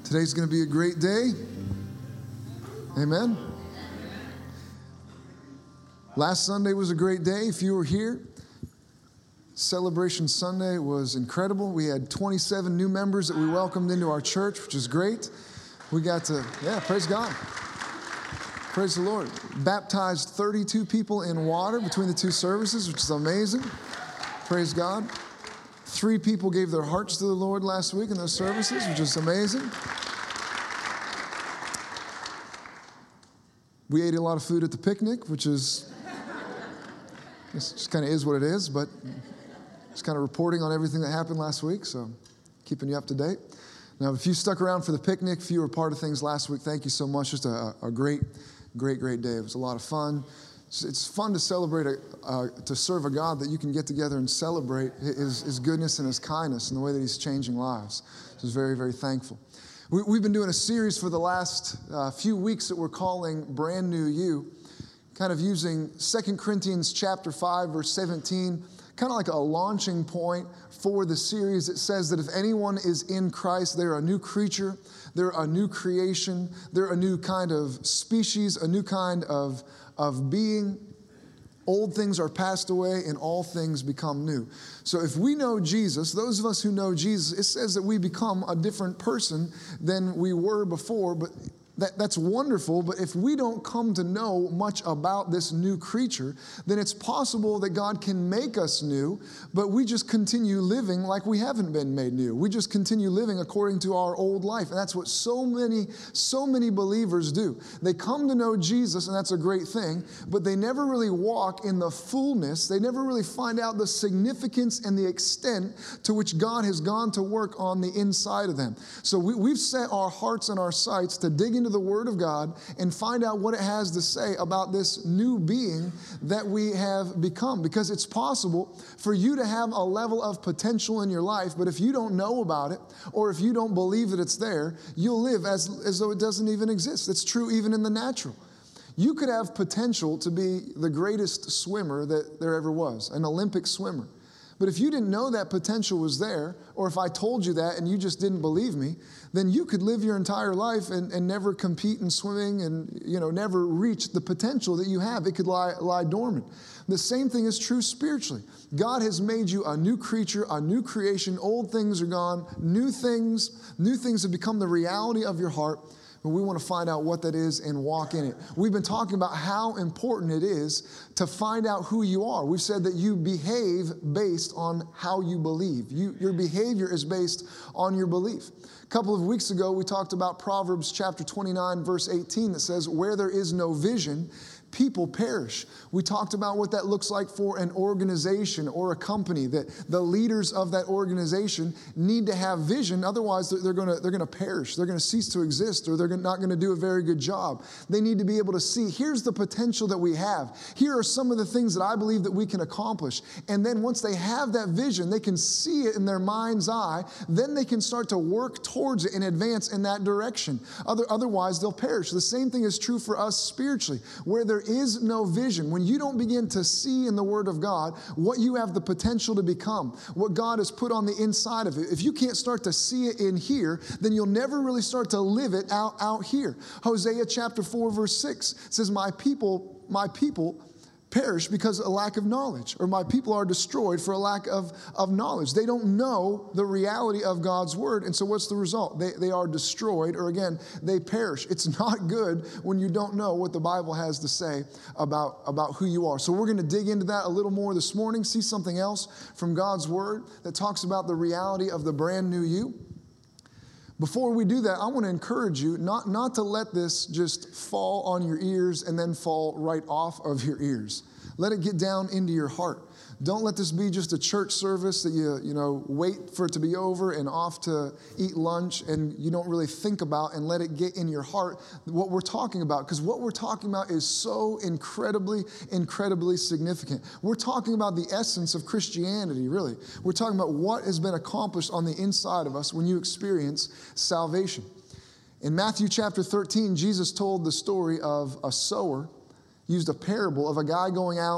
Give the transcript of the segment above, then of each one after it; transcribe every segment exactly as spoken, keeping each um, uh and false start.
Today's going to be a great day. Amen. Last Sunday was a great day. If you were here, Celebration Sunday was incredible. We had twenty-seven new members that we welcomed into our church, which is great. We got to, yeah, praise God. Praise the Lord. Baptized thirty-two people in water between the two services, which is amazing. Praise God. Three people gave their hearts to the Lord last week in those services, which is amazing. We ate a lot of food at the picnic, which is, it just kind of is what it is, but just kind of reporting on everything that happened last week, so keeping you up to date. Now, if you stuck around for the picnic, if you were part of things last week, thank you so much. Just a, a great, great, great day. It was a lot of fun. It's, it's fun to celebrate, a, uh, to serve a God that you can get together and celebrate his, his goodness and his kindness and the way that he's changing lives. So I was very, very thankful. We, we've been doing a series for the last uh, few weeks that we're calling Brand New You, kind of using Second Corinthians chapter five, verse seventeen, kind of like a launching point for the series. It says that if anyone is in Christ, they're a new creature, they're a new creation, they're a new kind of species, a new kind of, of being. Old things are passed away and all things become new. So if we know Jesus, those of us who know Jesus, it says that we become a different person than we were before, but That, that's wonderful, but if we don't come to know much about this new creature, then it's possible that God can make us new, but we just continue living like we haven't been made new. We just continue living according to our old life, and that's what so many, so many believers do. They come to know Jesus, and that's a great thing, but they never really walk in the fullness. They never really find out the significance and the extent to which God has gone to work on the inside of them. So we, we've set our hearts and our sights to dig into the Word of God and find out what it has to say about this new being that we have become. Because it's possible for you to have a level of potential in your life, but if you don't know about it, or if you don't believe that it's there, you'll live as, as though it doesn't even exist. It's true even in the natural. You could have potential to be the greatest swimmer that there ever was, an Olympic swimmer. But if you didn't know that potential was there, or if I told you that and you just didn't believe me, then you could live your entire life and, and never compete in swimming and, you know, never reach the potential that you have. It could lie, lie dormant. The same thing is true spiritually. God has made you a new creature, a new creation. Old things are gone. New things, new things have become the reality of your heart. But we want to find out what that is and walk in it. We've been talking about how important it is to find out who you are. We've said that you behave based on how you believe. You, your behavior is based on your belief. A couple of weeks ago, we talked about Proverbs chapter twenty-nine, verse eighteen, that says, where there is no vision, people perish. We talked about what that looks like for an organization or a company, that the leaders of that organization need to have vision. Otherwise, they're going to they're going to perish. They're going to cease to exist, or they're not going to do a very good job. They need to be able to see, here's the potential that we have. Here are some of the things that I believe that we can accomplish. And then once they have that vision, they can see it in their mind's eye. Then they can start to work towards it and advance in that direction. Other, otherwise, they'll perish. The same thing is true for us spiritually. Where there is no vision, when you don't begin to see in the Word of God what you have the potential to become, what God has put on the inside of it, if you can't start to see it in here, then you'll never really start to live it out, out here. Hosea chapter four, verse six says, my people, my people perish because of a lack of knowledge, or my people are destroyed for a lack of, of knowledge. They don't know the reality of God's word, and so what's the result? They, they are destroyed, or again, they perish. It's not good when you don't know what the Bible has to say about, about who you are. So we're going to dig into that a little more this morning, see something else from God's word that talks about the reality of the brand new you. Before we do that, I want to encourage you not, not to let this just fall on your ears and then fall right off of your ears. Let it get down into your heart. Don't let this be just a church service that you, you know, wait for it to be over and off to eat lunch and you don't really think about, and let it get in your heart what we're talking about. Because what we're talking about is so incredibly, incredibly significant. We're talking about the essence of Christianity, really. We're talking about what has been accomplished on the inside of us when you experience salvation. In Matthew chapter thirteen, Jesus told the story of a sower, used a parable of a guy going out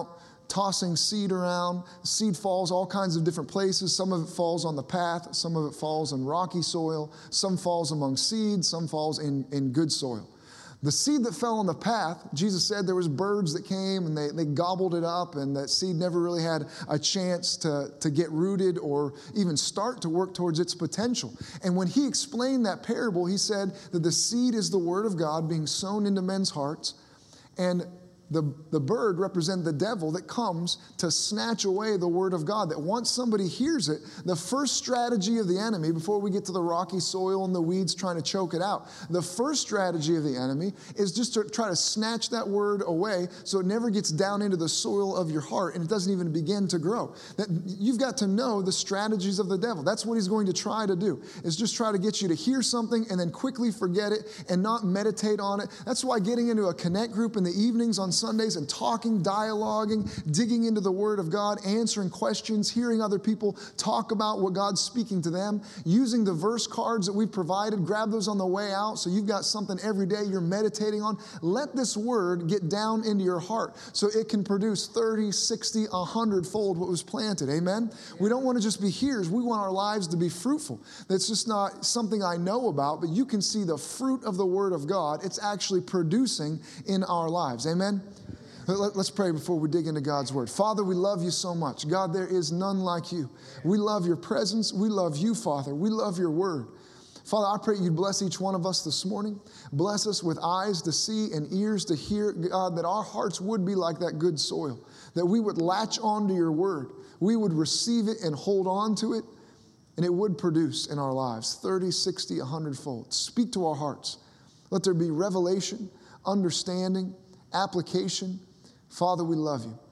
tossing seed around. Seed falls all kinds of different places. Some of it falls on the path. Some of it falls in rocky soil. Some falls among seeds. Some falls in, in good soil. The seed that fell on the path, Jesus said there was birds that came and they, they gobbled it up, and that seed never really had a chance to, to get rooted or even start to work towards its potential. And when he explained that parable, he said that the seed is the word of God being sown into men's hearts, and The, the bird represents the devil that comes to snatch away the word of God, that once somebody hears it, the first strategy of the enemy, before we get to the rocky soil and the weeds trying to choke it out, the first strategy of the enemy is just to try to snatch that word away so it never gets down into the soil of your heart and it doesn't even begin to grow. That you've got to know the strategies of the devil. That's what he's going to try to do, is just try to get you to hear something and then quickly forget it and not meditate on it. That's why getting into a connect group in the evenings on Sundays and talking, dialoguing, digging into the Word of God, answering questions, hearing other people talk about what God's speaking to them, using the verse cards that we've provided, grab those on the way out so you've got something every day you're meditating on. Let this Word get down into your heart so it can produce thirty, sixty, one hundred fold what was planted. Amen? Yeah. We don't want to just be hearers. We want our lives to be fruitful. That's just not something I know about, but you can see the fruit of the Word of God. It's actually producing in our lives. Amen? Let's pray before we dig into God's Word. Father, we love you so much. God, there is none like you. We love your presence. We love you, Father. We love your Word. Father, I pray you'd bless each one of us this morning. Bless us with eyes to see and ears to hear, God, that our hearts would be like that good soil, that we would latch onto your Word. We would receive it and hold on to it, and it would produce in our lives thirty, sixty, one hundred fold. Speak to our hearts. Let there be revelation, understanding, application. Father, we love you.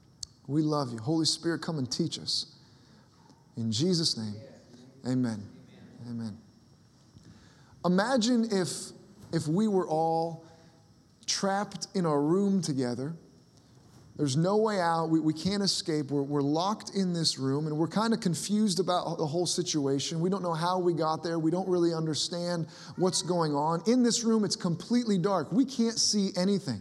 We love you. Holy Spirit, come and teach us. In Jesus' name, amen. Amen. Imagine if, if we were all trapped in a room together. There's no way out. We, we can't escape. We're, we're locked in this room, and we're kind of confused about the whole situation. We don't know how we got there. We don't really understand what's going on. In this room, it's completely dark. We can't see anything.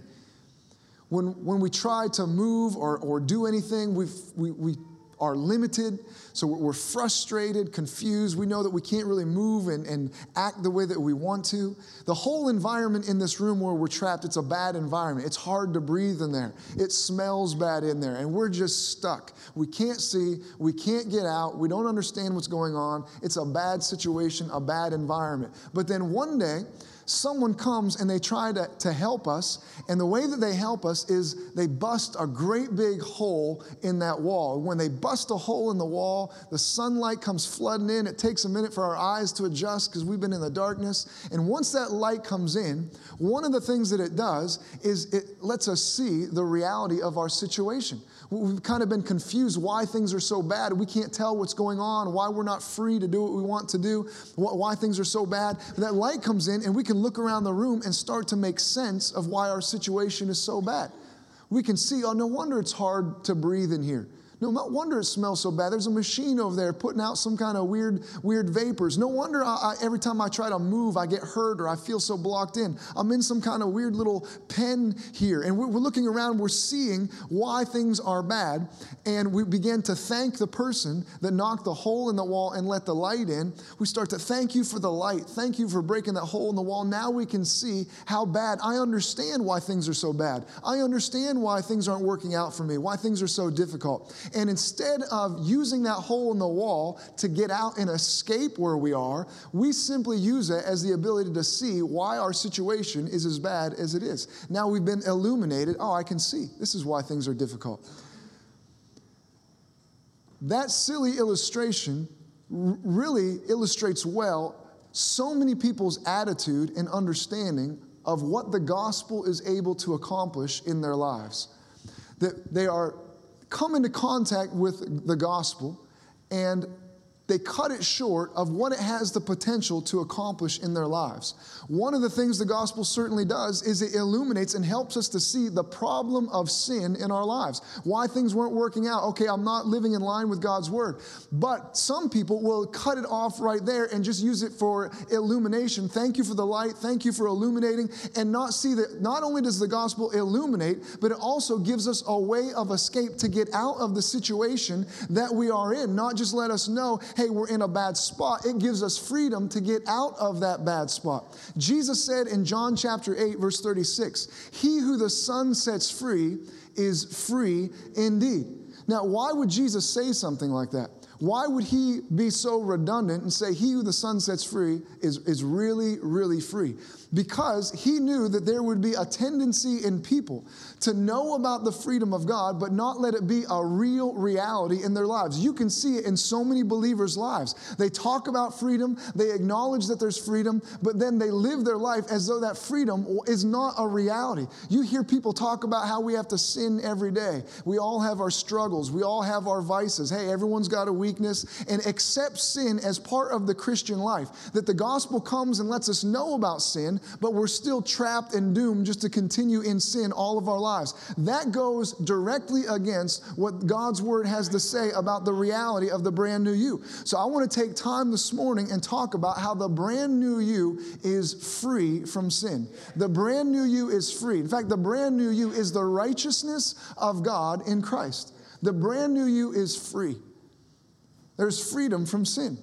When, when we try to move or, or do anything, we've, we, we are limited. So we're frustrated, confused. We know that we can't really move and, and act the way that we want to. The whole environment in this room where we're trapped, it's a bad environment. It's hard to breathe in there. It smells bad in there. And we're just stuck. We can't see. We can't get out. We don't understand what's going on. It's a bad situation, a bad environment. But then one day, someone comes and they try to, to help us, and the way that they help us is they bust a great big hole in that wall. When they bust a hole in the wall, the sunlight comes flooding in. It takes a minute for our eyes to adjust because we've been in the darkness. And once that light comes in, one of the things that it does is it lets us see the reality of our situation. We've kind of been confused why things are so bad. We can't tell what's going on, why we're not free to do what we want to do, why things are so bad. But that light comes in and we can look around the room and start to make sense of why our situation is so bad. We can see, oh, no wonder it's hard to breathe in here. No wonder it smells so bad. There's a machine over there putting out some kind of weird, weird vapors. No wonder I, I, every time I try to move, I get hurt or I feel so blocked in. I'm in some kind of weird little pen here. And we're, we're looking around, we're seeing why things are bad. And we begin to thank the person that knocked the hole in the wall and let the light in. We start to thank you for the light. Thank you for breaking that hole in the wall. Now we can see how bad. I understand why things are so bad. I understand why things aren't working out for me, why things are so difficult. And instead of using that hole in the wall to get out and escape where we are, we simply use it as the ability to see why our situation is as bad as it is. Now we've been illuminated. Oh, I can see. This is why things are difficult. That silly illustration r- really illustrates well so many people's attitude and understanding of what the gospel is able to accomplish in their lives. That they are come into contact with the gospel, and they cut it short of what it has the potential to accomplish in their lives. One of the things the gospel certainly does is it illuminates and helps us to see the problem of sin in our lives. Why things weren't working out. Okay, I'm not living in line with God's word. But some people will cut it off right there and just use it for illumination. Thank you for the light. Thank you for illuminating. And not see that not only does the gospel illuminate, but it also gives us a way of escape to get out of the situation that we are in. Not just let us know, hey, we're in a bad spot. It gives us freedom to get out of that bad spot. Jesus said in John chapter eight, verse thirty-six, he who the Son sets free is free indeed. Now, why would Jesus say something like that? Why would he be so redundant and say he who the Son sets free is, is really, really free? Because he knew that there would be a tendency in people to know about the freedom of God, but not let it be a real reality in their lives. You can see it in so many believers' lives. They talk about freedom, they acknowledge that there's freedom, but then they live their life as though that freedom is not a reality. You hear people talk about how we have to sin every day. We all have our struggles. We all have our vices. Hey, everyone's got a weakness, and accept sin as part of the Christian life. That the gospel comes and lets us know about sin, but we're still trapped and doomed just to continue in sin all of our lives. That goes directly against what God's word has to say about the reality of the brand new you. So I want to take time this morning and talk about how the brand new you is free from sin. The brand new you is free. In fact, the brand new you is the righteousness of God in Christ. The brand new you is free. There's freedom from sin.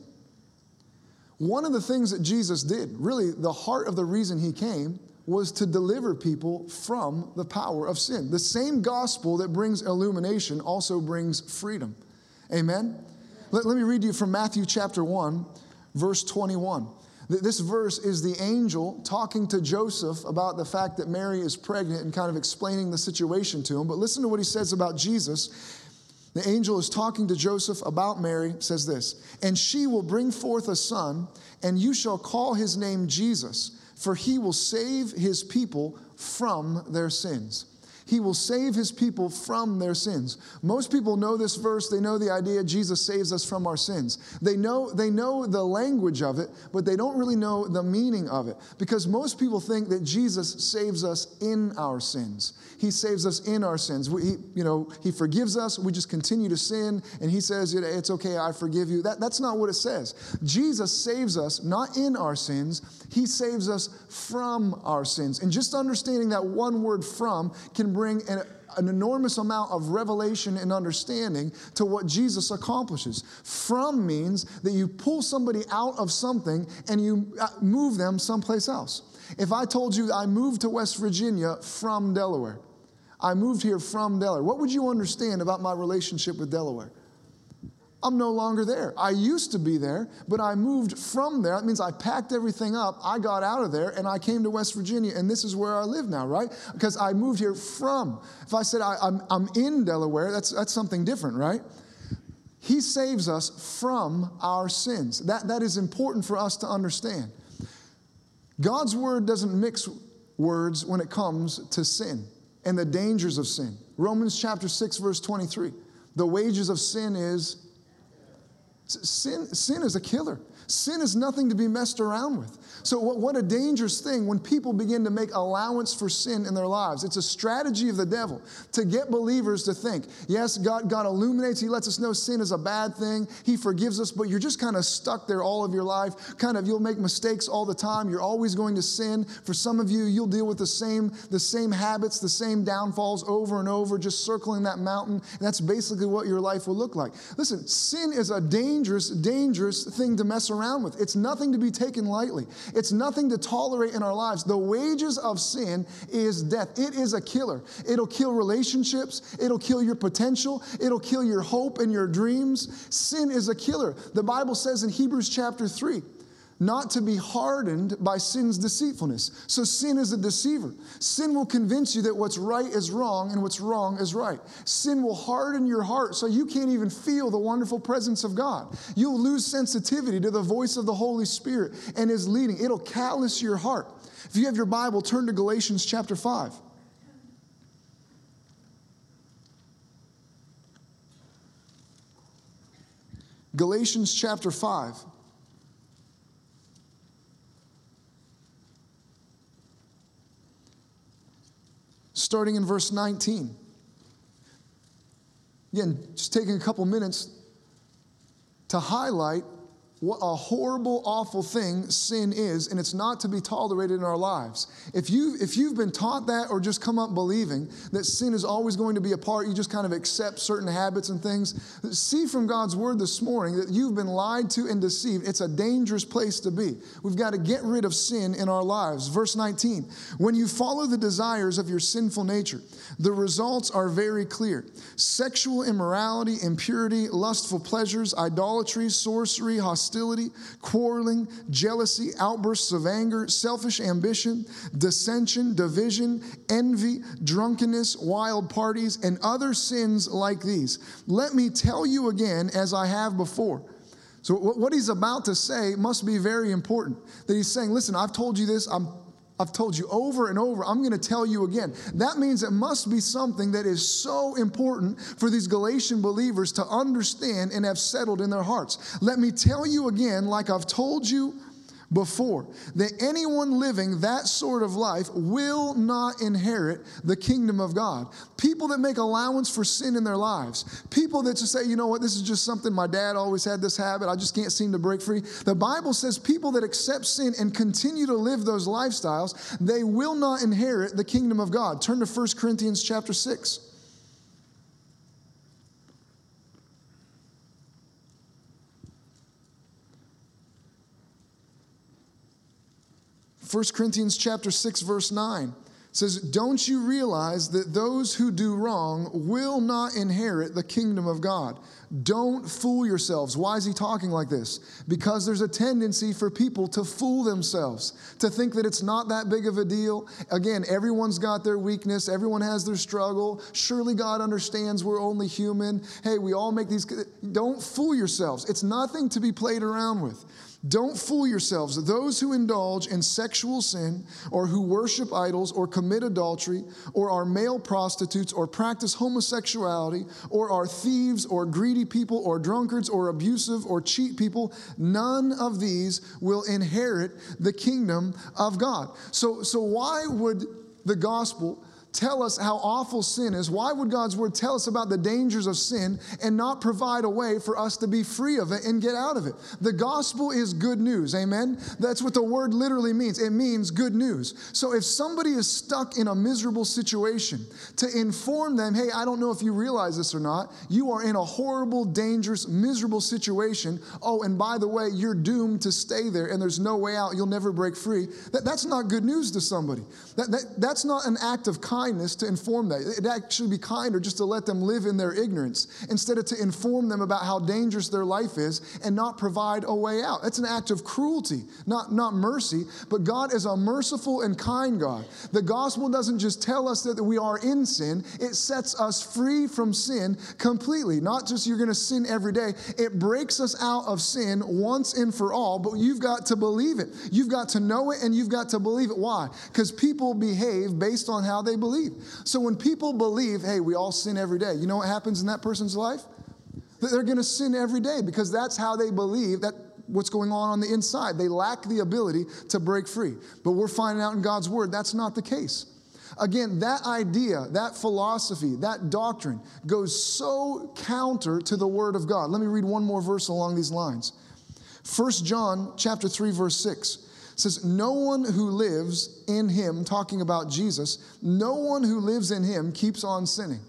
One of the things that Jesus did, really the heart of the reason he came, was to deliver people from the power of sin. The same gospel that brings illumination also brings freedom. Amen? Let, let me read you from Matthew chapter one, verse twenty-one. This verse is the angel talking to Joseph about the fact that Mary is pregnant and kind of explaining the situation to him. But listen to what he says about Jesus. The angel is talking to Joseph about Mary, says this, and she will bring forth a son, and you shall call his name Jesus, for he will save his people from their sins. He will save his people from their sins. Most people know this verse. They know the idea Jesus saves us from our sins. They know, they know the language of it, but they don't really know the meaning of it. Because most people think that Jesus saves us in our sins. He saves us in our sins. We, he, you know, he forgives us. We just continue to sin, and he says, it's okay, I forgive you. That, that's not what it says. Jesus saves us not in our sins. He saves us from our sins. And just understanding that one word from can bring an, an enormous amount of revelation and understanding to what Jesus accomplishes. From means that you pull somebody out of something and you move them someplace else. If I told you I moved to West Virginia from Delaware, I moved here from Delaware, what would you understand about my relationship with Delaware? I'm no longer there. I used to be there, but I moved from there. That means I packed everything up, I got out of there, and I came to West Virginia, and this is where I live now, right? Because I moved here from. If I said I, I'm, I'm in Delaware, that's, that's something different, right? He saves us from our sins. That, that is important for us to understand. God's word doesn't mix words when it comes to sin and the dangers of sin. Romans chapter six, verse twenty-three. The wages of sin is Sin, sin is a killer. Sin is nothing to be messed around with. So what, what a dangerous thing when people begin to make allowance for sin in their lives. It's a strategy of the devil to get believers to think, yes, God, God illuminates. He lets us know sin is a bad thing. He forgives us, but you're just kind of stuck there all of your life. Kind of, you'll make mistakes all the time. You're always going to sin. For some of you, you'll deal with the same, the same habits, the same downfalls over and over, just circling that mountain. And that's basically what your life will look like. Listen, sin is a dangerous, dangerous thing to mess around around with. It's nothing to be taken lightly. It's nothing to tolerate in our lives. The wages of sin is death. It is a killer. It'll kill relationships. It'll kill your potential. It'll kill your hope and your dreams. Sin is a killer. The Bible says in Hebrews chapter three, not to be hardened by sin's deceitfulness. So sin is a deceiver. Sin will convince you that what's right is wrong and what's wrong is right. Sin will harden your heart so you can't even feel the wonderful presence of God. You'll lose sensitivity to the voice of the Holy Spirit and His leading. It'll callous your heart. If you have your Bible, turn to Galatians chapter five. Galatians chapter five. Starting in verse nineteen. Again, just taking a couple minutes to highlight what a horrible, awful thing sin is, and it's not to be tolerated in our lives. If, you, if you've been taught that or just come up believing that sin is always going to be a part, you just kind of accept certain habits and things, see from God's word this morning that you've been lied to and deceived. It's a dangerous place to be. We've got to get rid of sin in our lives. Verse nineteen, when you follow the desires of your sinful nature, the results are very clear. Sexual immorality, impurity, lustful pleasures, idolatry, sorcery, hostility, hostility, quarreling, jealousy, outbursts of anger, selfish ambition, dissension, division, envy, drunkenness, wild parties, and other sins like these. Let me tell you again, as I have before. So what he's about to say must be very important. That he's saying, listen, I've told you this, I'm I've told you over and over, I'm going to tell you again. That means it must be something that is so important for these Galatian believers to understand and have settled in their hearts. Let me tell you again, like I've told you before, that anyone living that sort of life will not inherit the kingdom of God. People that make allowance for sin in their lives, people that just say, you know what, this is just something, my dad always had this habit, I just can't seem to break free. The Bible says people that accept sin and continue to live those lifestyles, they will not inherit the kingdom of God. Turn to First Corinthians chapter six. First Corinthians chapter six, verse nine says, don't you realize that those who do wrong will not inherit the kingdom of God? Don't fool yourselves. Why is he talking like this? Because there's a tendency for people to fool themselves, to think that it's not that big of a deal. Again, everyone's got their weakness. Everyone has their struggle. Surely God understands we're only human. Hey, we all make these. Don't fool yourselves. It's nothing to be played around with. Don't fool yourselves. Those who indulge in sexual sin or who worship idols or commit adultery or are male prostitutes or practice homosexuality or are thieves or greedy people or drunkards or abusive or cheat people, none of these will inherit the kingdom of God. So, so why would the gospel tell us how awful sin is? Why would God's word tell us about the dangers of sin and not provide a way for us to be free of it and get out of it? The gospel is good news, amen? That's what the word literally means. It means good news. So if somebody is stuck in a miserable situation, to inform them, hey, I don't know if you realize this or not, you are in a horrible, dangerous, miserable situation. Oh, and by the way, you're doomed to stay there and there's no way out. You'll never break free. That, that's not good news to somebody. That, that, that's not an act of kindness. Kindness to inform that. It'd actually be kinder just to let them live in their ignorance instead of to inform them about how dangerous their life is and not provide a way out. That's an act of cruelty, not, not mercy, but God is a merciful and kind God. The gospel doesn't just tell us that we are in sin, it sets us free from sin completely. Not just you're going to sin every day. It breaks us out of sin once and for all, but you've got to believe it. You've got to know it and you've got to believe it. Why? Because people behave based on how they believe. So when people believe, hey, we all sin every day, you know what happens in that person's life? That they're going to sin every day because that's how they believe that what's going on on the inside. They lack the ability to break free. But we're finding out in God's word that's not the case. Again, that idea, that philosophy, that doctrine goes so counter to the word of God. Let me read one more verse along these lines. First John chapter three, verse six. Says, no one who lives in him, talking about Jesus, no one who lives in him keeps on sinning.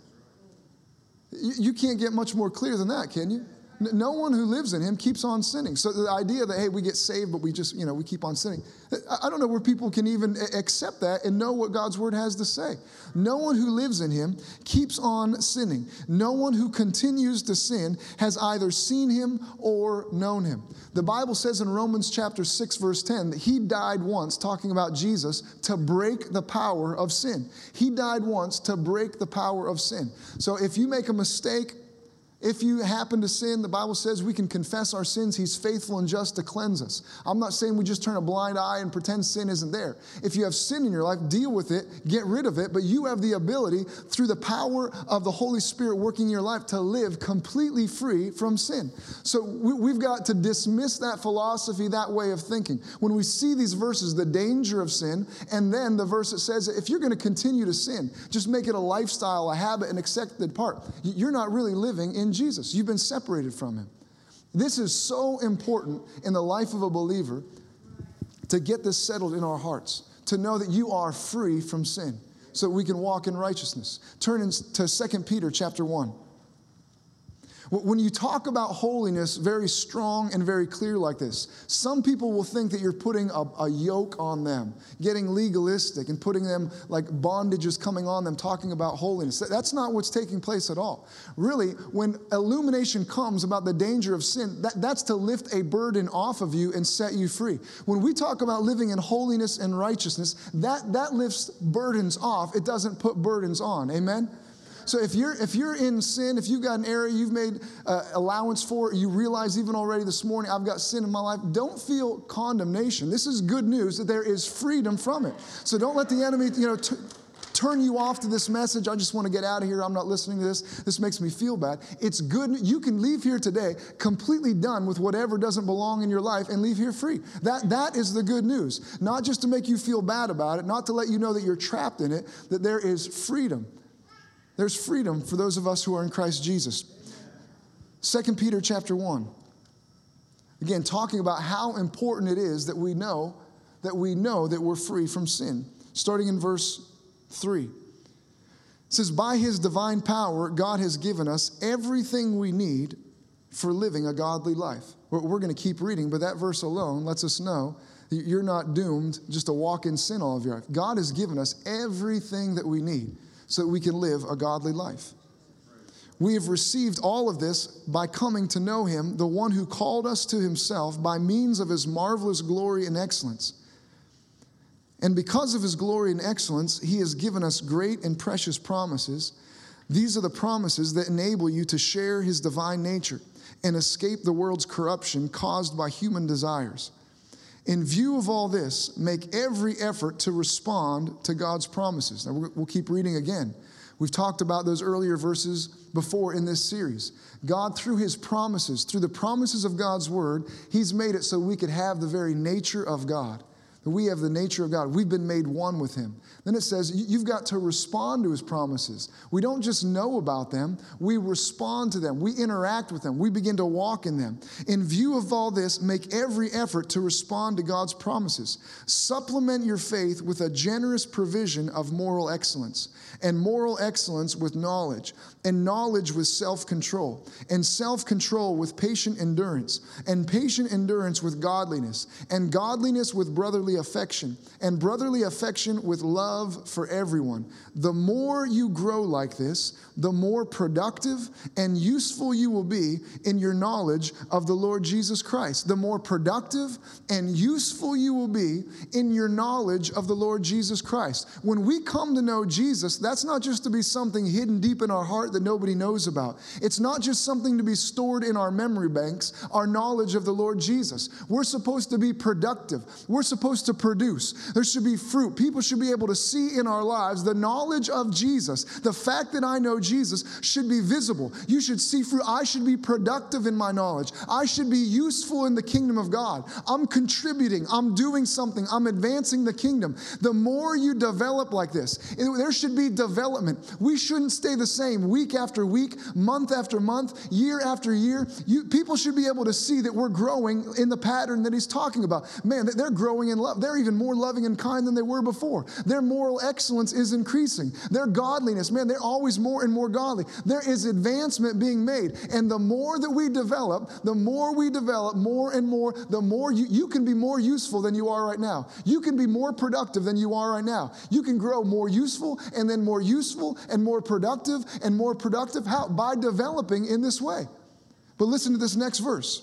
You, you can't get much more clear than that, can you? No one who lives in him keeps on sinning. So the idea that, hey, we get saved, but we just, you know, we keep on sinning. I don't know where people can even accept that and know what God's word has to say. No one who lives in him keeps on sinning. No one who continues to sin has either seen him or known him. The Bible says in Romans chapter six, verse ten, that he died once, talking about Jesus, to break the power of sin. He died once to break the power of sin. So if you make a mistake, If you happen to sin, the Bible says we can confess our sins. He's faithful and just to cleanse us. I'm not saying we just turn a blind eye and pretend sin isn't there. If you have sin in your life, deal with it, get rid of it, but you have the ability through the power of the Holy Spirit working in your life to live completely free from sin. So we've got to dismiss that philosophy, that way of thinking. When we see these verses, the danger of sin, and then the verse that says, if you're going to continue to sin, just make it a lifestyle, a habit, an accepted part. You're not really living in Jesus. You've been separated from him. This is so important in the life of a believer to get this settled in our hearts, to know that you are free from sin so that we can walk in righteousness. Turn to Second Peter chapter one. When you talk about holiness very strong and very clear like this, some people will think that you're putting a, a yoke on them, getting legalistic and putting them like bondages coming on them, talking about holiness. That's not what's taking place at all. Really, when illumination comes about the danger of sin, that, that's to lift a burden off of you and set you free. When we talk about living in holiness and righteousness, that, that lifts burdens off. It doesn't put burdens on. Amen? So if you're if you're in sin, if you've got an area you've made uh, allowance for, you realize even already this morning, I've got sin in my life, don't feel condemnation. This is good news that there is freedom from it. So don't let the enemy, you know, t- turn you off to this message. I just want to get out of here. I'm not listening to this. This makes me feel bad. It's good. You can leave here today completely done with whatever doesn't belong in your life and leave here free. That, that is the good news. Not just to make you feel bad about it, not to let you know that you're trapped in it, that there is freedom. There's freedom for those of us who are in Christ Jesus. Second Peter chapter one. Again, talking about how important it is that we know that we know that we're free from sin. Starting in verse three. It says, by his divine power, God has given us everything we need for living a godly life. We're, we're going to keep reading, but that verse alone lets us know that you're not doomed just to walk in sin all of your life. God has given us everything that we need so that we can live a godly life. We have received all of this by coming to know him, the one who called us to himself by means of his marvelous glory and excellence. And because of his glory and excellence, he has given us great and precious promises. These are the promises that enable you to share his divine nature and escape the world's corruption caused by human desires. In view of all this, make every effort to respond to God's promises. Now, we'll keep reading again. We've talked about those earlier verses before in this series. God, through his promises, through the promises of God's word, he's made it so we could have the very nature of God. That we have the nature of God. We've been made one with him. Then it says you've got to respond to his promises. We don't just know about them. We respond to them. We interact with them. We begin to walk in them. In view of all this, make every effort to respond to God's promises. Supplement your faith with a generous provision of moral excellence, and moral excellence with knowledge, and knowledge with self-control, and self-control with patient endurance, and patient endurance with godliness, and godliness with brotherly affection, and brotherly affection with love for everyone. The more you grow like this, the more productive and useful you will be in your knowledge of the Lord Jesus Christ. The more productive and useful you will be in your knowledge of the Lord Jesus Christ. When we come to know Jesus, that's not just to be something hidden deep in our heart that nobody knows about. It's not just something to be stored in our memory banks, our knowledge of the Lord Jesus. We're supposed to be productive. We're supposed to produce. There should be fruit. People should be able to see in our lives the knowledge of Jesus. The fact that I know Jesus should be visible. You should see fruit. I should be productive in my knowledge. I should be useful in the kingdom of God. I'm contributing. I'm doing something. I'm advancing the kingdom. The more you develop like this, there should be development. We shouldn't stay the same week after week, month after month, year after year. You, people should be able to see that we're growing in the pattern that he's talking about. Man, they're growing in love. They're even more loving and kind than they were before. Their moral excellence is increasing. Their godliness, man, they're always more and more godly. There is advancement being made. And the more that we develop, the more we develop, more and more, the more you, you can be more useful than you are right now. You can be more productive than you are right now. You can grow more useful and then more useful and more productive and more productive. How? By developing in this way. But listen to this next verse.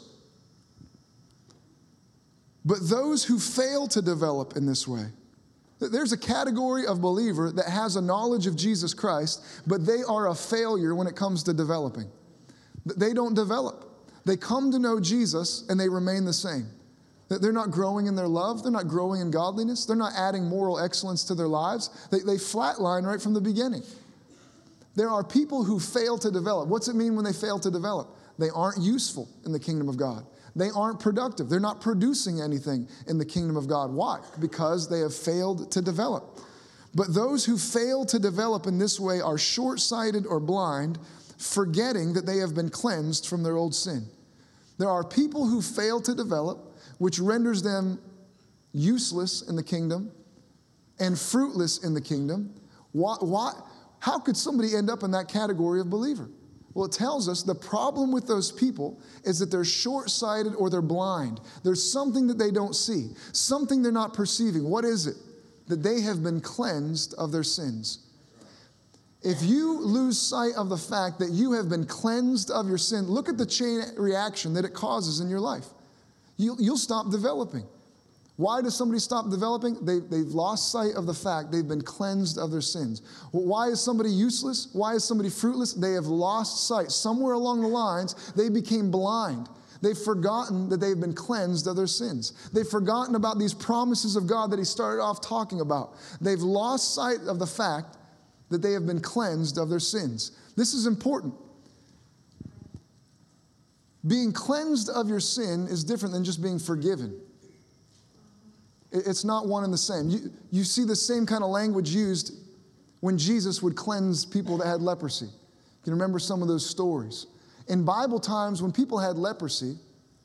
But those who fail to develop in this way, there's a category of believer that has a knowledge of Jesus Christ, but they are a failure when it comes to developing. They don't develop. They come to know Jesus and they remain the same. They're not growing in their love. They're not growing in godliness. They're not adding moral excellence to their lives. They, they flatline right from the beginning. There are people who fail to develop. What's it mean when they fail to develop? They aren't useful in the kingdom of God. They aren't productive. They're not producing anything in the kingdom of God. Why? Because they have failed to develop. But those who fail to develop in this way are short-sighted or blind, forgetting that they have been cleansed from their old sin. There are people who fail to develop, which renders them useless in the kingdom and fruitless in the kingdom. Why, why, how could somebody end up in that category of believer? Well, it tells us the problem with those people is that they're short-sighted or they're blind. There's something that they don't see, something they're not perceiving. What is it? That they have been cleansed of their sins. If you lose sight of the fact that you have been cleansed of your sin, look at the chain reaction that it causes in your life. You, you'll stop developing. Why does somebody stop developing? They, they've lost sight of the fact they've been cleansed of their sins. Well, why is somebody useless? Why is somebody fruitless? They have lost sight. Somewhere along the lines, they became blind. They've forgotten that they've been cleansed of their sins. They've forgotten about these promises of God that he started off talking about. They've lost sight of the fact that they have been cleansed of their sins. This is important. Being cleansed of your sin is different than just being forgiven. It's not one and the same. You, you see the same kind of language used when Jesus would cleanse people that had leprosy. You can remember some of those stories. In Bible times, when people had leprosy,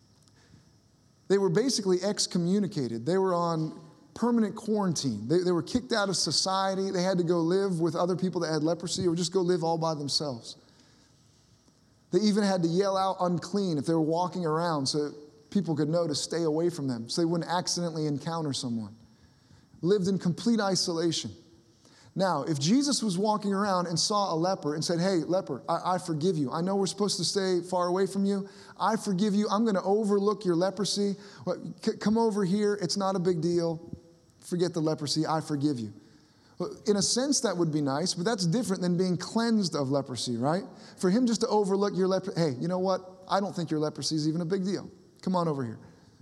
they were basically excommunicated. They were on permanent quarantine. They, they were kicked out of society. They had to go live with other people that had leprosy or just go live all by themselves. They even had to yell out unclean if they were walking around so people could know to stay away from them so they wouldn't accidentally encounter someone. Lived in complete isolation. Now, if Jesus was walking around and saw a leper and said, hey, leper, I, I forgive you. I know we're supposed to stay far away from you. I forgive you. I'm going to overlook your leprosy. Come over here. It's not a big deal. Forget the leprosy. I forgive you. In a sense, that would be nice, but that's different than being cleansed of leprosy, right? For him just to overlook your leprosy. Hey, you know what? I don't think your leprosy is even a big deal. Come on over here.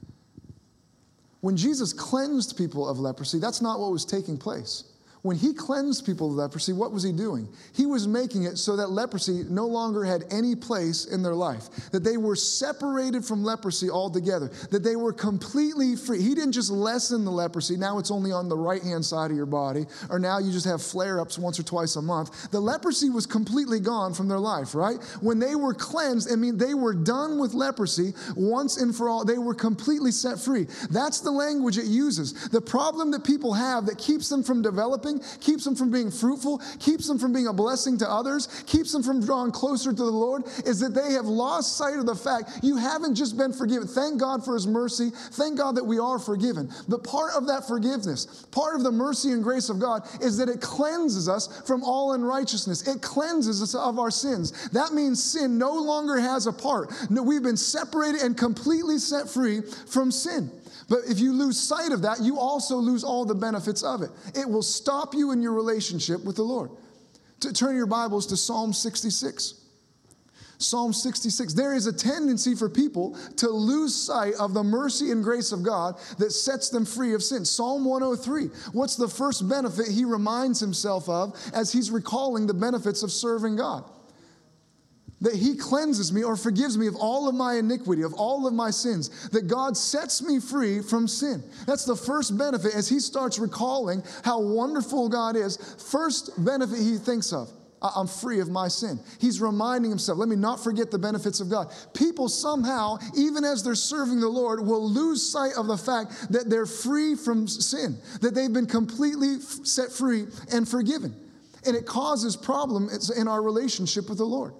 When Jesus cleansed people of leprosy, that's not what was taking place. When he cleansed people of leprosy, what was he doing? He was making it so that leprosy no longer had any place in their life, that they were separated from leprosy altogether, that they were completely free. He didn't just lessen the leprosy. Now it's only on the right-hand side of your body, or now you just have flare-ups once or twice a month. The leprosy was completely gone from their life, right? When they were cleansed, I mean, they were done with leprosy once and for all. They were completely set free. That's the language it uses. The problem that people have that keeps them from developing, keeps them from being fruitful, keeps them from being a blessing to others, keeps them from drawing closer to the Lord, is that they have lost sight of the fact you haven't just been forgiven. Thank God for his mercy. Thank God that we are forgiven. But part of that forgiveness, part of the mercy and grace of God is that it cleanses us from all unrighteousness. It cleanses us of our sins. That means sin no longer has a part. No, we've been separated and completely set free from sin. But if you lose sight of that, you also lose all the benefits of it. It will stop you in your relationship with the Lord. To turn your Bibles to Psalm sixty-six. Psalm sixty-six. There is a tendency for people to lose sight of the mercy and grace of God that sets them free of sin. Psalm one oh three. What's the first benefit he reminds himself of as he's recalling the benefits of serving God? That he cleanses me or forgives me of all of my iniquity, of all of my sins. That God sets me free from sin. That's the first benefit as he starts recalling how wonderful God is. First benefit he thinks of, I'm free of my sin. He's reminding himself, let me not forget the benefits of God. People somehow, even as they're serving the Lord, will lose sight of the fact that they're free from sin. That they've been completely set free and forgiven. And it causes problems in our relationship with the Lord.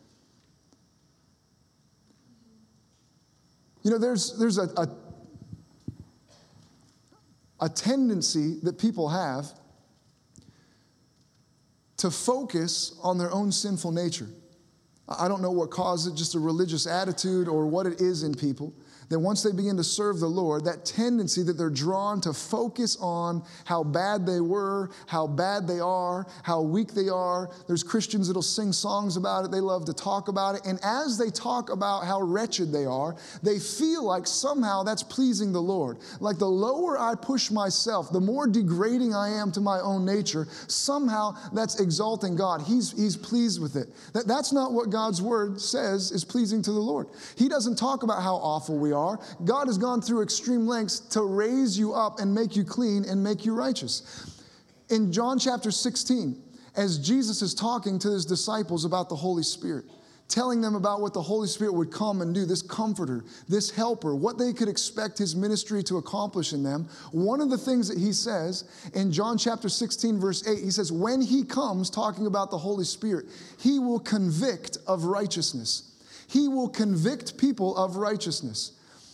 You know, there's, there's a, a, a tendency that people have to focus on their own sinful nature. I don't know what causes it, just a religious attitude or what it is in people. Then once they begin to serve the Lord, that tendency that they're drawn to focus on how bad they were, how bad they are, how weak they are. There's Christians that'll sing songs about it. They love to talk about it. And as they talk about how wretched they are, they feel like somehow that's pleasing the Lord. Like the lower I push myself, the more degrading I am to my own nature, somehow that's exalting God. He's, he's pleased with it. That, that's not what God's word says is pleasing to the Lord. He doesn't talk about how awful we are. Are. God has gone through extreme lengths to raise you up and make you clean and make you righteous. In John chapter sixteen, as Jesus is talking to his disciples about the Holy Spirit, telling them about what the Holy Spirit would come and do, this comforter, this helper, what they could expect his ministry to accomplish in them, one of the things that he says in John chapter sixteen, verse eight, he says, when he comes, talking about the Holy Spirit, he will convict of righteousness. He will convict people of righteousness.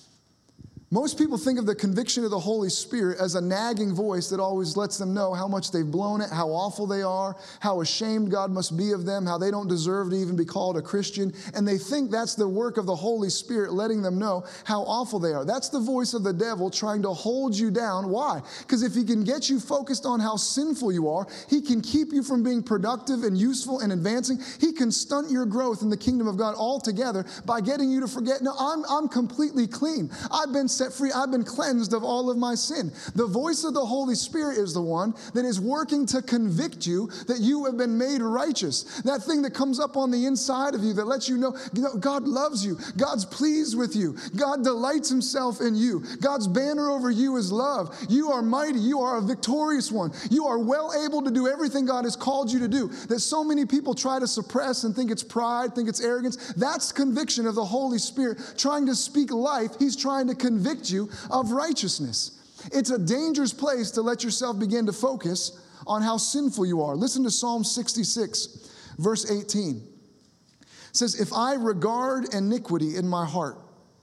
Most people think of the conviction of the Holy Spirit as a nagging voice that always lets them know how much they've blown it, how awful they are, how ashamed God must be of them, how they don't deserve to even be called a Christian. And they think that's the work of the Holy Spirit letting them know how awful they are. That's the voice of the devil trying to hold you down. Why? Because if he can get you focused on how sinful you are, he can keep you from being productive and useful and advancing. He can stunt your growth in the kingdom of God altogether by getting you to forget, no, I'm, I'm completely clean. I've been set free. I've been cleansed of all of my sin. The voice of the Holy Spirit is the one that is working to convict you that you have been made righteous. That thing that comes up on the inside of you that lets you know, you know God loves you. God's pleased with you. God delights himself in you. God's banner over you is love. You are mighty. You are a victorious one. You are well able to do everything God has called you to do. That so many people try to suppress and think it's pride, think it's arrogance. That's conviction of the Holy Spirit trying to speak life. He's trying to convict you of righteousness. It's a dangerous place to let yourself begin to focus on how sinful you are. Listen to Psalm sixty-six, verse eighteen. It says, if I regard iniquity in my heart,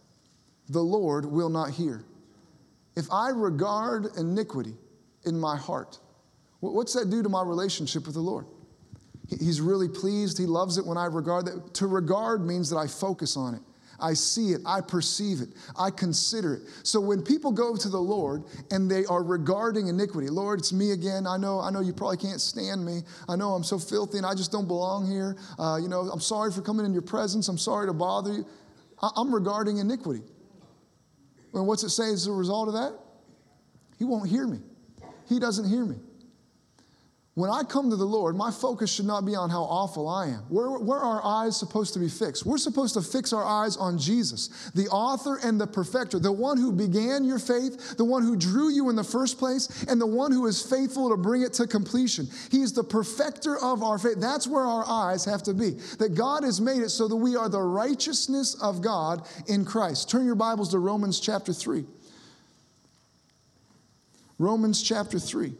the Lord will not hear. If I regard iniquity in my heart, what's that do to my relationship with the Lord? He's really pleased. He loves it when I regard that. To regard means that I focus on it. I see it, I perceive it, I consider it. So when people go to the Lord and they are regarding iniquity, Lord, it's me again. I know, I know you probably can't stand me. I know I'm so filthy and I just don't belong here. Uh, you know, I'm sorry for coming in your presence. I'm sorry to bother you. I- I'm regarding iniquity. And what's it say as a result of that? He won't hear me. He doesn't hear me. When I come to the Lord, my focus should not be on how awful I am. Where, where are our eyes supposed to be fixed? We're supposed to fix our eyes on Jesus, the author and the perfecter, the one who began your faith, the one who drew you in the first place, and the one who is faithful to bring it to completion. He is the perfecter of our faith. That's where our eyes have to be, that God has made it so that we are the righteousness of God in Christ. Turn your Bibles to Romans chapter three. Romans chapter three.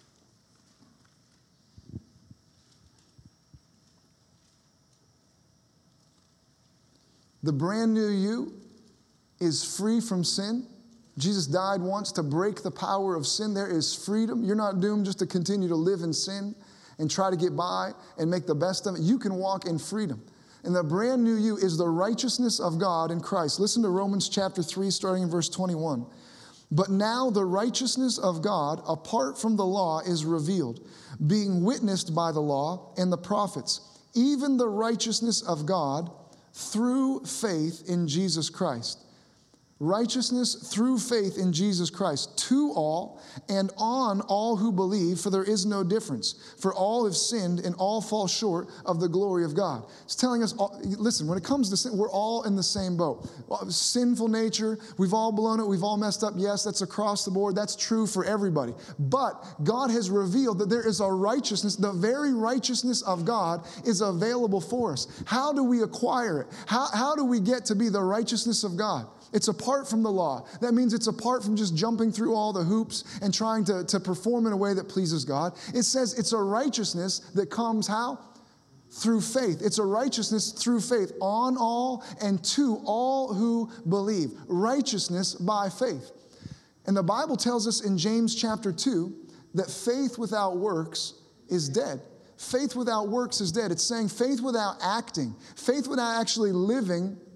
The brand new you is free from sin. Jesus died once to break the power of sin. There is freedom. You're not doomed just to continue to live in sin and try to get by and make the best of it. You can walk in freedom. And the brand new you is the righteousness of God in Christ. Listen to Romans chapter three, starting in verse twenty-one. But now the righteousness of God, apart from the law, is revealed, being witnessed by the law and the prophets, even the righteousness of God through faith in Jesus Christ. Righteousness through faith in Jesus Christ to all and on all who believe, for there is no difference. For all have sinned and all fall short of the glory of God. It's telling us, all, listen, when it comes to sin, we're all in the same boat. Sinful nature, we've all blown it, we've all messed up. Yes, that's across the board. That's true for everybody. But God has revealed that there is a righteousness, the very righteousness of God is available for us. How do we acquire it? How, how do we get to be the righteousness of God? It's apart from the law. That means it's apart from just jumping through all the hoops and trying to, to perform in a way that pleases God. It says it's a righteousness that comes how? Through faith. It's a righteousness through faith on all and to all who believe. Righteousness by faith. And the Bible tells us in James chapter two that faith without works is dead. Faith without works is dead. It's saying faith without acting, faith without actually living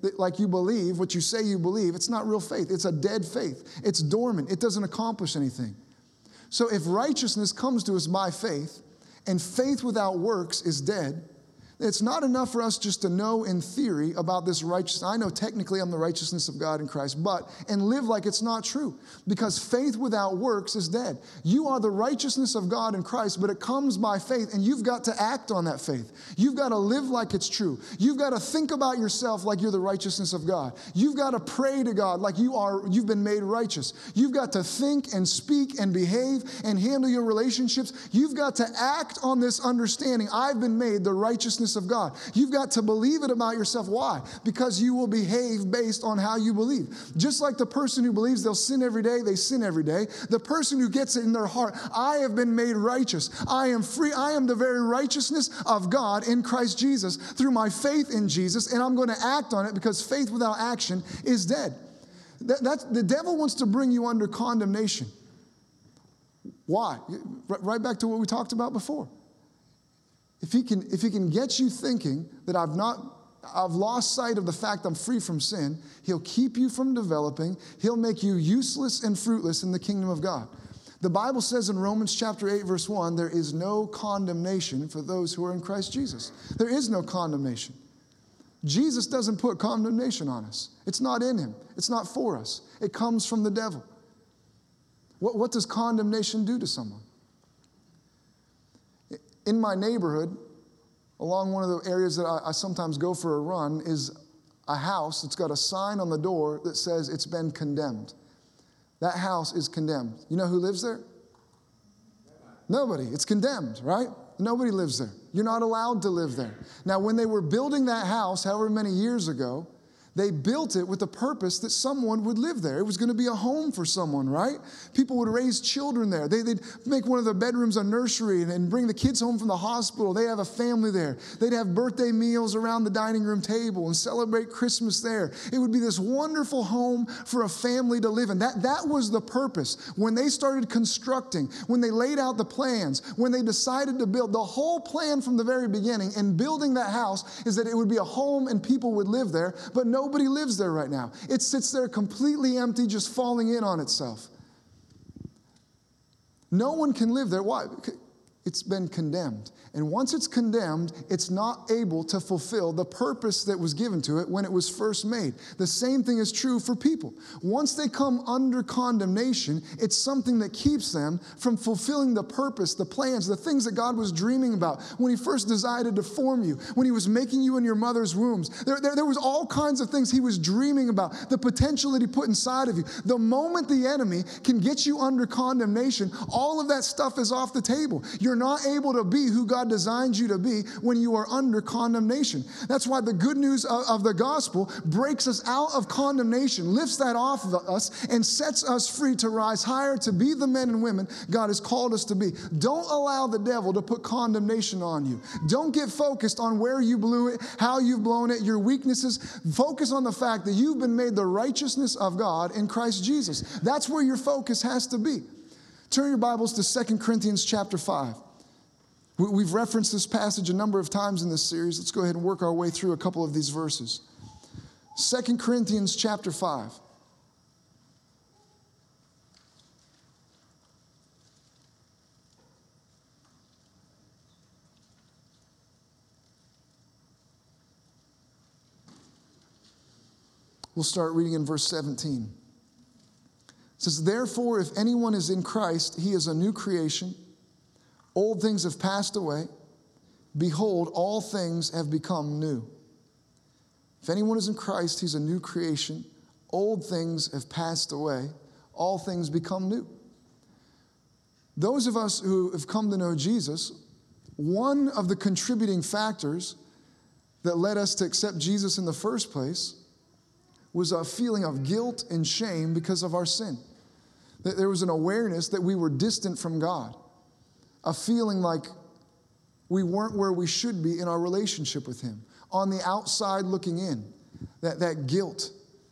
that, like you believe, what you say you believe, it's not real faith. It's a dead faith. It's dormant. It doesn't accomplish anything. So if righteousness comes to us by faith, and faith without works is dead, it's not enough for us just to know in theory about this righteousness. I know technically I'm the righteousness of God in Christ, but, and live like it's not true. Because faith without works is dead. You are the righteousness of God in Christ, but it comes by faith, and you've got to act on that faith. You've got to live like it's true. You've got to think about yourself like you're the righteousness of God. You've got to pray to God like you are, you've been made righteous. You've got to think and speak and behave and handle your relationships. You've got to act on this understanding. I've been made the righteousness of God. You've got to believe it about yourself. Why? Because you will behave based on how you believe. Just like the person who believes they'll sin every day, they sin every day. The person who gets it in their heart, I have been made righteous. I am free. I am the very righteousness of God in Christ Jesus through my faith in Jesus, and I'm going to act on it because faith without action is dead. That, that's, the devil wants to bring you under condemnation. Why? Right back to what we talked about before. If he can, if he can get you thinking that I've not, I've lost sight of the fact I'm free from sin, he'll keep you from developing. He'll make you useless and fruitless in the kingdom of God. The Bible says in Romans chapter eight, verse one, there is no condemnation for those who are in Christ Jesus. There is no condemnation. Jesus doesn't put condemnation on us. It's not in him. It's not for us. It comes from the devil. What, what does condemnation do to someone? In my neighborhood, along one of the areas that I, I sometimes go for a run, is a house that's got a sign on the door that says it's been condemned. That house is condemned. You know who lives there? Nobody. It's condemned, right? Nobody lives there. You're not allowed to live there. Now, when they were building that house, however many years ago, they built it with the purpose that someone would live there. It was going to be a home for someone, right? People would raise children there. They, they'd make one of the bedrooms a nursery and, and bring the kids home from the hospital. They'd have a family there. They'd have birthday meals around the dining room table and celebrate Christmas there. It would be this wonderful home for a family to live in. That, that was the purpose. When they started constructing, when they laid out the plans, when they decided to build, the whole plan from the very beginning in building that house is that it would be a home and people would live there, but no Nobody lives there right now. It sits there completely empty, just falling in on itself. No one can live there. Why? It's been condemned. And once it's condemned, it's not able to fulfill the purpose that was given to it when it was first made. The same thing is true for people. Once they come under condemnation, it's something that keeps them from fulfilling the purpose, the plans, the things that God was dreaming about when he first decided to form you, when he was making you in your mother's wombs. There, there, there was all kinds of things he was dreaming about, the potential that he put inside of you. The moment the enemy can get you under condemnation, all of that stuff is off the table. You're not able to be who God designed you to be when you are under condemnation. That's why the good news of, of the gospel breaks us out of condemnation, lifts that off of us, and sets us free to rise higher, to be the men and women God has called us to be. Don't allow the devil to put condemnation on you. Don't get focused on where you blew it, how you've blown it, your weaknesses. Focus on the fact that you've been made the righteousness of God in Christ Jesus. That's where your focus has to be. Turn your Bibles to Second Corinthians chapter five. We've referenced this passage a number of times in this series. Let's go ahead and work our way through a couple of these verses. Second Corinthians chapter five. We'll start reading in verse seventeen. It says, "Therefore, if anyone is in Christ, he is a new creation. Old things have passed away. Behold, all things have become new." If anyone is in Christ, he's a new creation. Old things have passed away. All things become new. Those of us who have come to know Jesus, one of the contributing factors that led us to accept Jesus in the first place was a feeling of guilt and shame because of our sin. That there was an awareness that we were distant from God. A feeling like we weren't where we should be in our relationship with him. On the outside looking in, that, that guilt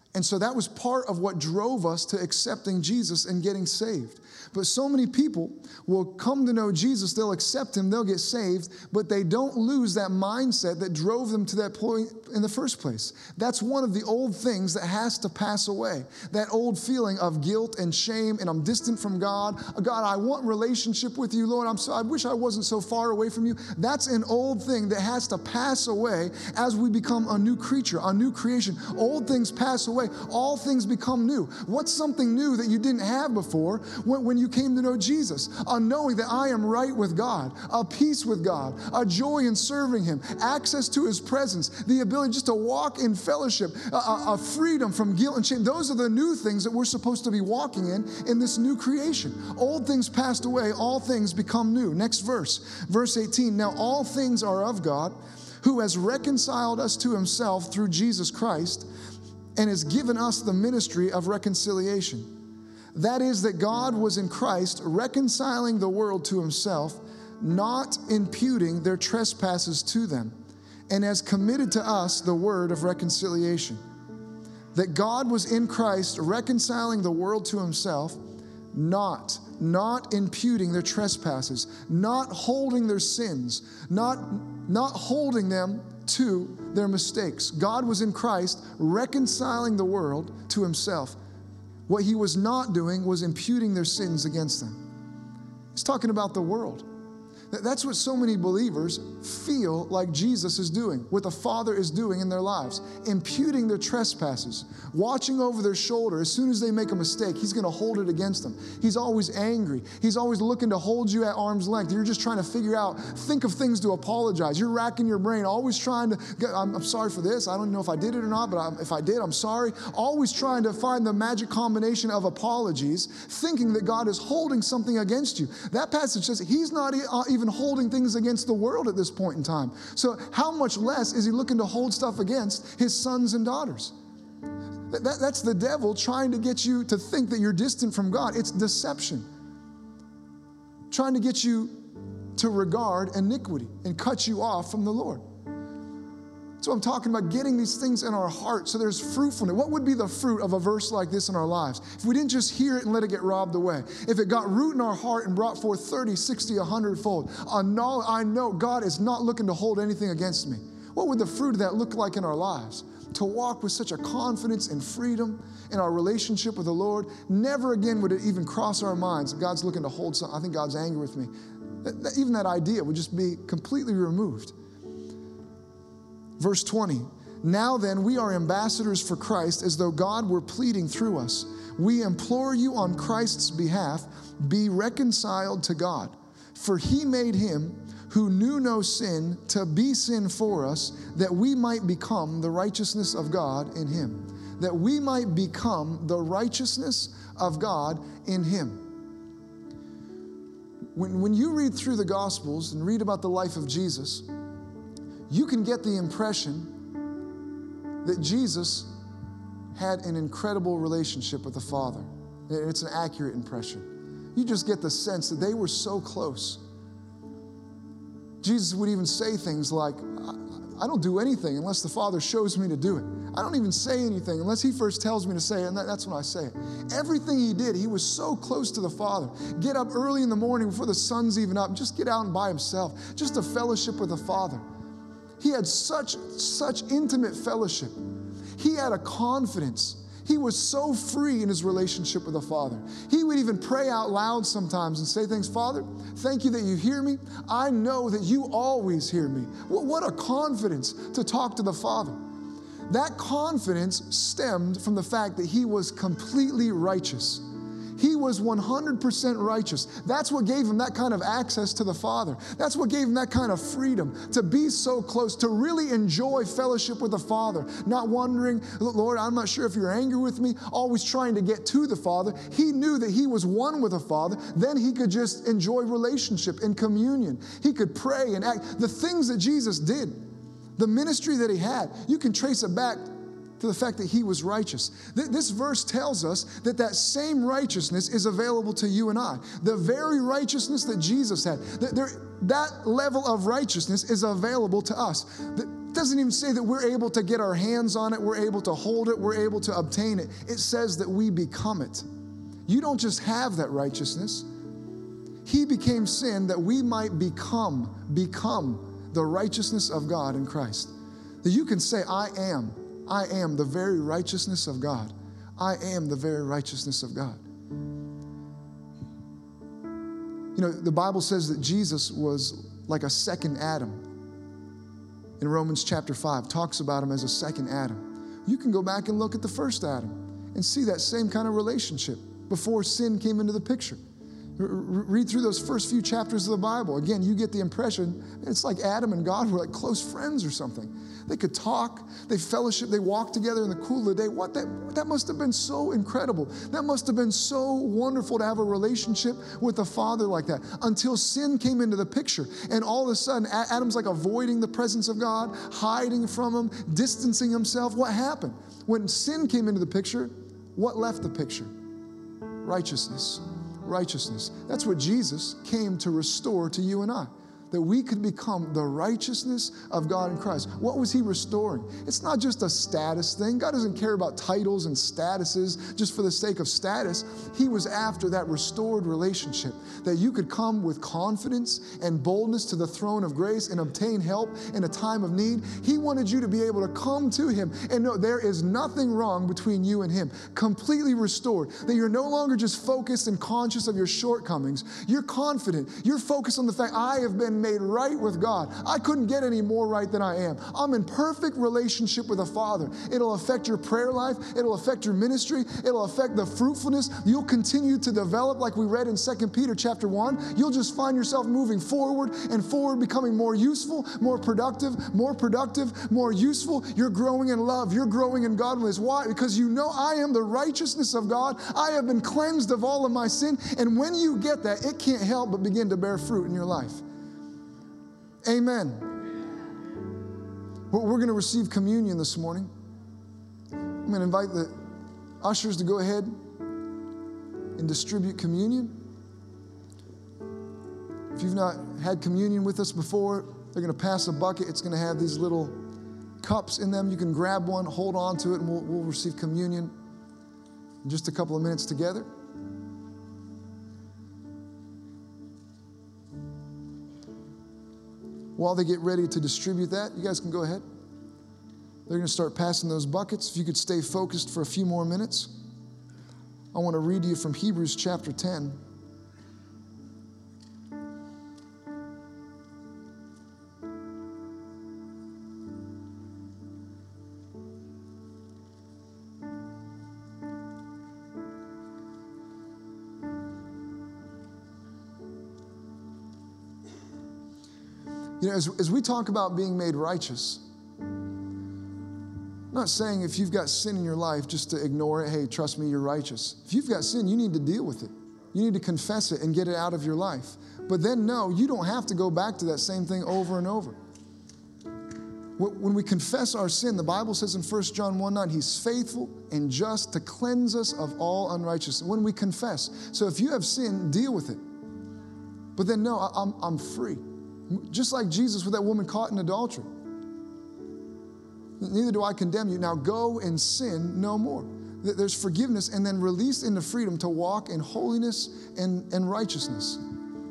And so that was part of what drove us to accepting Jesus and getting saved. But so many people will come to know Jesus, they'll accept him, they'll get saved, but they don't lose that mindset that drove them to that point in the first place. That's one of the old things that has to pass away. That old feeling of guilt and shame, and I'm distant from God. God, I want relationship with you, Lord. I'm so, I wish I wasn't so far away from you. That's an old thing that has to pass away as we become a new creature, a new creation. Old things pass away. All things become new. What's something new that you didn't have before when, when you came to know Jesus? A knowing that I am right with God, a peace with God, a joy in serving him, access to his presence, the ability just to walk in fellowship, a, a freedom from guilt and shame. Those are the new things that we're supposed to be walking in in this new creation. Old things passed away, all things become new. Next verse, verse eighteen. Now all things are of God, who has reconciled us to himself through Jesus Christ, and has given us the ministry of reconciliation. That is, that God was in Christ reconciling the world to himself, not imputing their trespasses to them, and has committed to us the word of reconciliation. That God was in Christ reconciling the world to himself, not, not imputing their trespasses, not holding their sins, not, not holding them to their mistakes. God was in Christ reconciling the world to himself. What he was not doing was imputing their sins against them. He's talking about the world. That's what so many believers feel like Jesus is doing, what the Father is doing in their lives, imputing their trespasses, watching over their shoulder. As soon as they make a mistake, he's going to hold it against them. He's always angry. He's always looking to hold you at arm's length. You're just trying to figure out, think of things to apologize. You're racking your brain, always trying to, get, I'm, I'm sorry for this. I don't know if I did it or not, but I, if I did, I'm sorry. Always trying to find the magic combination of apologies, thinking that God is holding something against you. That passage says he's not even even holding things against the world at this point in time. So how much less is he looking to hold stuff against his sons and daughters? That, that, that's the devil trying to get you to think that you're distant from God. It's deception. Trying to get you to regard iniquity and cut you off from the Lord. So I'm talking about getting these things in our heart so there's fruitfulness. What would be the fruit of a verse like this in our lives? If we didn't just hear it and let it get robbed away. If it got root in our heart and brought forth thirty, sixty, one hundred fold. I know God is not looking to hold anything against me. What would the fruit of that look like in our lives? To walk with such a confidence and freedom in our relationship with the Lord. Never again would it even cross our minds. God's looking to hold something. I think God's angry with me. That, that, even that idea would just be completely removed. Verse twenty, now then we are ambassadors for Christ as though God were pleading through us. We implore you on Christ's behalf, be reconciled to God. For he made him who knew no sin to be sin for us, that we might become the righteousness of God in him. That we might become the righteousness of God in him. When, when you read through the Gospels and read about the life of Jesus, you can get the impression that Jesus had an incredible relationship with the Father. It's an accurate impression. You just get the sense that they were so close. Jesus would even say things like, I don't do anything unless the Father shows me to do it. I don't even say anything unless he first tells me to say it, and that's when I say it. Everything he did, he was so close to the Father. Get up early in the morning before the sun's even up, just get out and by himself, just a fellowship with the Father. He had such, such intimate fellowship. He had a confidence. He was so free in his relationship with the Father. He would even pray out loud sometimes and say things, Father, thank you that you hear me. I know that you always hear me. What a confidence to talk to the Father. That confidence stemmed from the fact that he was completely righteous. He was one hundred percent righteous. That's what gave him that kind of access to the Father. That's what gave him that kind of freedom to be so close, to really enjoy fellowship with the Father, not wondering, Lord, I'm not sure if you're angry with me, always trying to get to the Father. He knew that he was one with the Father. Then he could just enjoy relationship and communion. He could pray and act. The things that Jesus did, the ministry that he had, you can trace it back to the fact that he was righteous. This verse tells us that that same righteousness is available to you and I. The very righteousness that Jesus had, that level of righteousness is available to us. It doesn't even say that we're able to get our hands on it, we're able to hold it, we're able to obtain it. It says that we become it. You don't just have that righteousness. He became sin that we might become, become the righteousness of God in Christ. That you can say, I am, I am the very righteousness of God. I am the very righteousness of God. You know, the Bible says that Jesus was like a second Adam. In Romans chapter five, talks about him as a second Adam. You can go back and look at the first Adam and see that same kind of relationship before sin came into the picture. Read through those first few chapters of the Bible. Again, you get the impression it's like Adam and God were like close friends or something. They could talk, they fellowship, they walked together in the cool of the day. What that, that must have been so incredible. That must have been so wonderful to have a relationship with a father like that until sin came into the picture. And all of a sudden, Adam's like avoiding the presence of God, hiding from him, distancing himself. What happened? When sin came into the picture, what left the picture? Righteousness. Righteousness. That's what Jesus came to restore to you and I, that we could become the righteousness of God in Christ. What was he restoring? It's not just a status thing. God doesn't care about titles and statuses just for the sake of status. He was after that restored relationship, that you could come with confidence and boldness to the throne of grace and obtain help in a time of need. He wanted you to be able to come to him and know there is nothing wrong between you and him. Completely restored, that you're no longer just focused and conscious of your shortcomings. You're confident. You're focused on the fact, I have been made right with God. I couldn't get any more right than I am. I'm in perfect relationship with a Father. It'll affect your prayer life. It'll affect your ministry. It'll affect the fruitfulness. You'll continue to develop like we read in Second Peter chapter one. You'll just find yourself moving forward and forward, becoming more useful, more productive, more productive, more useful. You're growing in love. You're growing in godliness. Why? Because you know I am the righteousness of God. I have been cleansed of all of my sin. And when you get that, it can't help but begin to bear fruit in your life. Amen. We're going to receive communion this morning. I'm going to invite the ushers to go ahead and distribute communion. If you've not had communion with us before, they're going to pass a bucket. It's going to have these little cups in them. You can grab one, hold on to it, and we'll, we'll receive communion in just a couple of minutes together. While they get ready to distribute that, you guys can go ahead. They're going to start passing those buckets. If you could stay focused for a few more minutes. I want to read to you from Hebrews chapter ten. You know, as, as we talk about being made righteous, I'm not saying if you've got sin in your life just to ignore it. Hey, trust me, you're righteous. If you've got sin, you need to deal with it. You need to confess it and get it out of your life. But then, no, you don't have to go back to that same thing over and over. When we confess our sin, the Bible says in First John one nine, he's faithful and just to cleanse us of all unrighteousness. When we confess. So if you have sin, deal with it. But then, no, I'm, I'm free. Just like Jesus with that woman caught in adultery. Neither do I condemn you. Now go and sin no more. There's forgiveness and then released into freedom to walk in holiness and, and righteousness.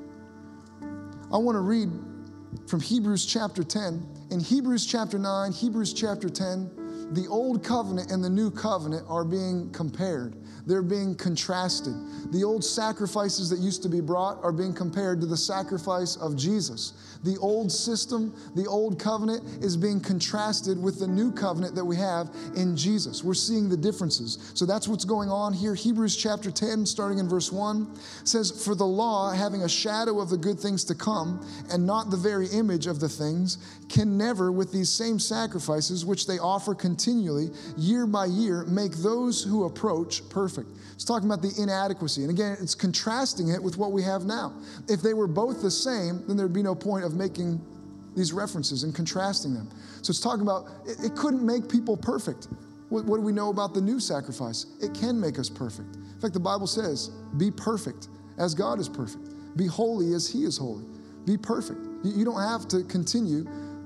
I want to read from Hebrews chapter ten. In Hebrews chapter nine, Hebrews chapter ten, the old covenant and the new covenant are being compared. They're being contrasted. The old sacrifices that used to be brought are being compared to the sacrifice of Jesus. The old system, the old covenant is being contrasted with the new covenant that we have in Jesus. We're seeing the differences. So that's what's going on here. Hebrews chapter ten, starting in verse one, says, "For the law, having a shadow of the good things to come, and not the very image of the things, can never, with these same sacrifices which they offer continually, year by year, make those who approach perfect." It's talking about the inadequacy. And again, it's contrasting it with what we have now. If they were both the same, then there'd be no point of making these references and contrasting them. So it's talking about, it, it couldn't make people perfect. What, what do we know about the new sacrifice? It can make us perfect. In fact, the Bible says, be perfect as God is perfect. Be holy as he is holy. Be perfect. You, you don't have to continue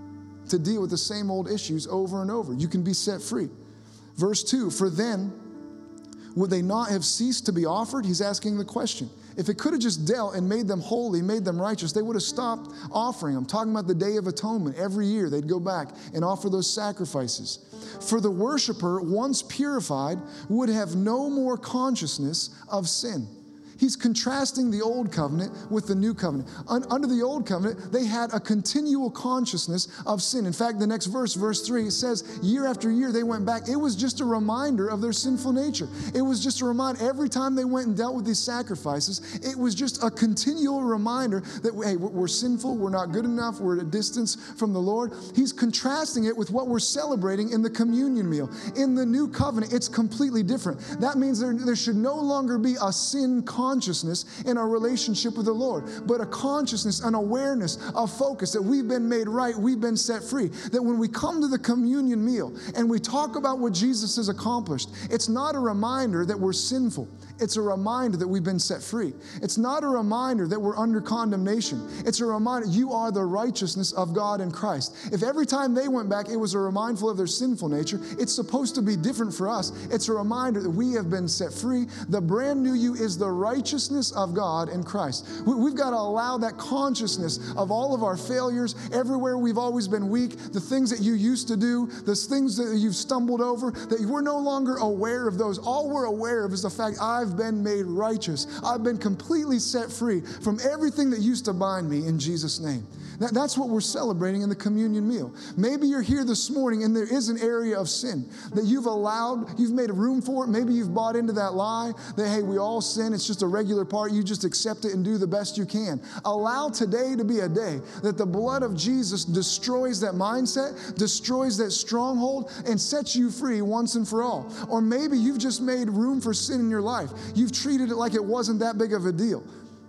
to deal with the same old issues over and over. You can be set free. Verse two, for then, would they not have ceased to be offered? He's asking the question. If it could have just dealt and made them holy, made them righteous, they would have stopped offering them. Talking about the Day of Atonement. Every year they'd go back and offer those sacrifices. For the worshiper, once purified, would have no more consciousness of sin. He's contrasting the old covenant with the new covenant. Un- under the old covenant, they had a continual consciousness of sin. In fact, the next verse, verse three, it says, year after year they went back. It was just a reminder of their sinful nature. It was just a reminder. Every time they went and dealt with these sacrifices, it was just a continual reminder that, hey, we're sinful, we're not good enough, we're at a distance from the Lord. He's contrasting it with what we're celebrating in the communion meal. In the new covenant, it's completely different. That means there, there should no longer be a sin consciousness consciousness in our relationship with the Lord, but a consciousness, an awareness, a focus that we've been made right, we've been set free. That when we come to the communion meal and we talk about what Jesus has accomplished, it's not a reminder that we're sinful. It's a reminder that we've been set free. It's not a reminder that we're under condemnation. It's a reminder you are the righteousness of God in Christ. If every time they went back, it was a reminder of their sinful nature, it's supposed to be different for us. It's a reminder that we have been set free. The brand new you is the righteousness of God in Christ. We've got to allow that consciousness of all of our failures, everywhere we've always been weak, the things that you used to do, the things that you've stumbled over, that we're no longer aware of those. All we're aware of is the fact I've been made righteous. I've been completely set free from everything that used to bind me in Jesus' name. That, that's what we're celebrating in the communion meal. Maybe you're here this morning and there is an area of sin that you've allowed, you've made a room for it. Maybe you've bought into that lie that, hey, we all sin. It's just a regular part. You just accept it and do the best you can. Allow today to be a day that the blood of Jesus destroys that mindset, destroys that stronghold, and sets you free once and for all. Or maybe you've just made room for sin in your life. You've treated it like it wasn't that big of a deal.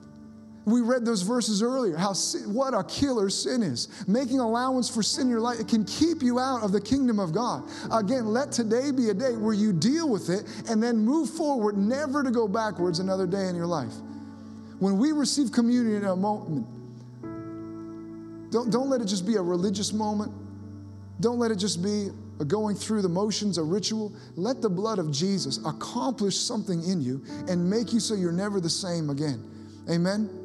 We read those verses earlier, how sin, what a killer sin is. Making allowance for sin in your life, it can keep you out of the kingdom of God. Again, let today be a day where you deal with it and then move forward, never to go backwards another day in your life. When we receive communion in a moment, don't, don't let it just be a religious moment. Don't let it just be a going through the motions, a ritual. Let the blood of Jesus accomplish something in you and make you so you're never the same again. Amen?